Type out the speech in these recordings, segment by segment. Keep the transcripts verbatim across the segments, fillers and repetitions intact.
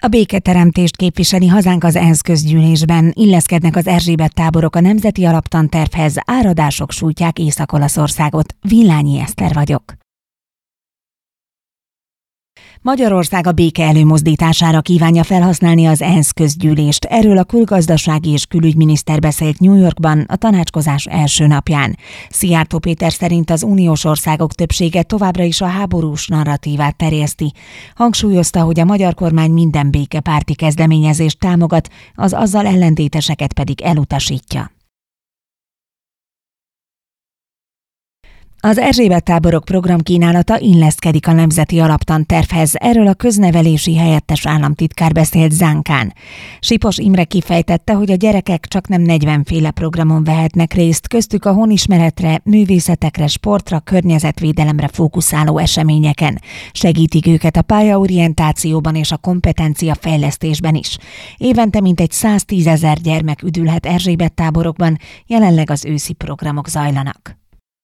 A béketeremtést képviseli hazánk az ENSZ közgyűlésben, illeszkednek az Erzsébet-táborok a nemzeti alaptantervhez, áradások sújtják Észak-Olaszországot. Villányi Eszter vagyok. Magyarország a béke előmozdítására kívánja felhasználni az ENSZ közgyűlést. Erről a külgazdasági és külügyminiszter beszélt New Yorkban a tanácskozás első napján. Szijjártó Péter szerint az uniós országok többsége továbbra is a háborús narratívát terjeszti. Hangsúlyozta, hogy a magyar kormány minden békepárti kezdeményezést támogat, az azzal ellentéteseket pedig elutasítja. Az Erzsébet-táborok programkínálata illeszkedik a nemzeti alaptantervhez, erről a köznevelési helyettes államtitkár beszélt Zánkán. Sipos Imre kifejtette, hogy a gyerekek csaknem negyvenféle programon vehetnek részt, köztük a honismeretre, művészetekre, sportra, környezetvédelemre fókuszáló eseményeken. Segítik őket a pályaorientációban és a kompetenciafejlesztésben is. Évente mintegy száztízezer gyermek üdülhet Erzsébet-táborokban, jelenleg az őszi programok zajlanak.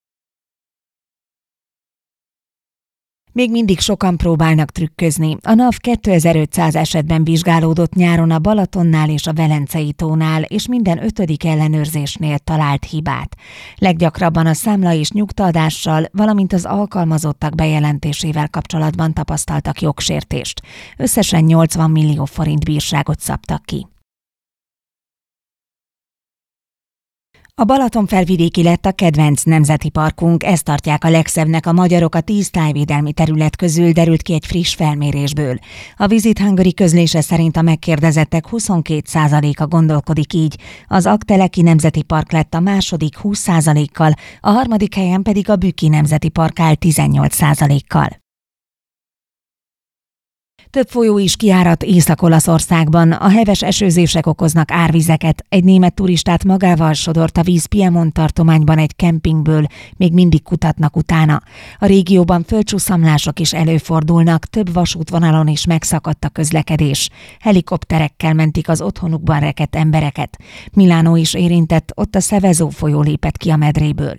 Még mindig sokan próbálnak trükközni. A NAV kétezer-ötszáz esetben vizsgálódott nyáron a Balatonnál és a Velencei tónál, és minden ötödik ellenőrzésnél talált hibát. Leggyakrabban a számla és nyugtaadással, valamint az alkalmazottak bejelentésével kapcsolatban tapasztaltak jogsértést. Összesen nyolcvan millió forint bírságot szabtak ki. A Balatonfelvidéki lett a kedvenc nemzeti parkunk, ezt tartják a legszebbnek a magyarok a tíz tájvédelmi terület közül, derült ki egy friss felmérésből. A Visit Hungary közlése szerint a megkérdezettek huszonkét százaléka gondolkodik így, az Aggteleki Nemzeti Park lett a második húsz százalékkal, a harmadik helyen pedig a Bükki Nemzeti Park áll tizennyolc százalékkal. Több folyó is kiáradt Észak-Olaszországban, a heves esőzések okoznak árvizeket. Egy német turistát magával sodort a víz Piemont tartományban egy kempingből, még mindig kutatnak utána. A régióban földcsúszamlások is előfordulnak, több vasútvonalon is megszakadt a közlekedés. Helikopterekkel mentik az otthonukban rekedt embereket. Milánó is érintett, ott a Seveso folyó lépett ki a medréből.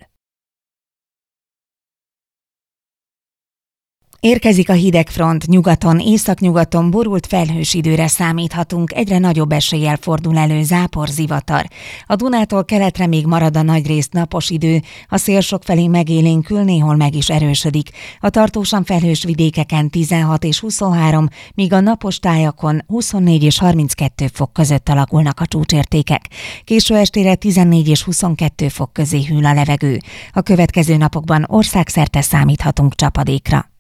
Érkezik a hidegfront, nyugaton, északnyugaton borult felhős időre számíthatunk, egyre nagyobb eséllyel fordul elő zápor, zivatar. A Dunától keletre még marad a nagyrészt napos idő, a szél sokfelé megélénkül, néhol meg is erősödik. A tartósan felhős vidékeken tizenhat és huszonhárom, míg a napos tájakon huszonnégy és harminckettő fok között alakulnak a csúcsértékek. Késő estére tizennégy és huszonkettő fok közé hűl a levegő. A következő napokban országszerte számíthatunk csapadékra.